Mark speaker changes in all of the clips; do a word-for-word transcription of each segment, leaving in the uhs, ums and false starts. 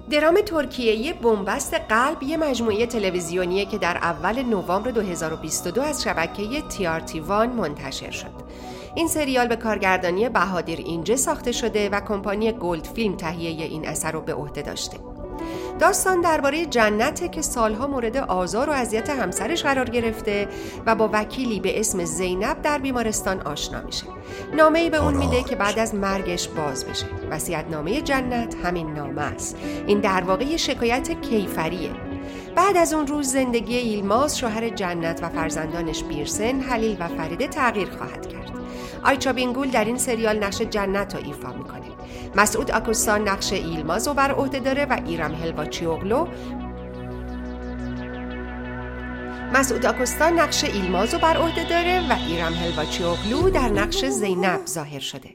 Speaker 1: درام ترکیه‌ای بنبست قلب یه مجموعه تلویزیونیه که در اول نوامبر دو هزار و بیست و دو از شبکه تی آر تی وان منتشر شد. این سریال به کارگردانی بهادر اینجه ساخته شده و کمپانی گلد فیلم تهیه این اثر رو به عهده داشته. داستان درباره جنته که سالها مورد آزار و اذیت همسرش قرار گرفته و با وکیلی به اسم زینب در بیمارستان آشنا میشه. نامه‌ای به اون میده که بعد از مرگش باز بشه. وصیت‌نامه جنت همین نامه است. این در واقع یه شکایت کیفریه. بعد از اون روز زندگی ایلماز شوهر جنت و فرزندانش بیرسن، حلیل و فریده تغییر خواهد کرد. آیچا بینگول در این سریال نقش جنت رو ایفا میکنه. مسعود آکوستان نقش ایلماز رو بر عهده داره و ایرم هلواچیوغلو مسعود آکوستان نقش ایلماز رو بر عهده داره و ایرم هلواچیوغلو در نقش زینب ظاهر شده.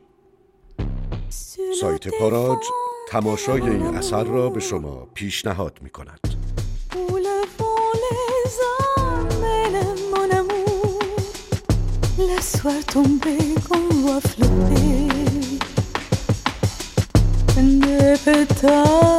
Speaker 2: سایت پاراج تماشای این اثر را به شما پیشنهاد میکند.
Speaker 3: Soir tombé qu'on voit flotter des pétales.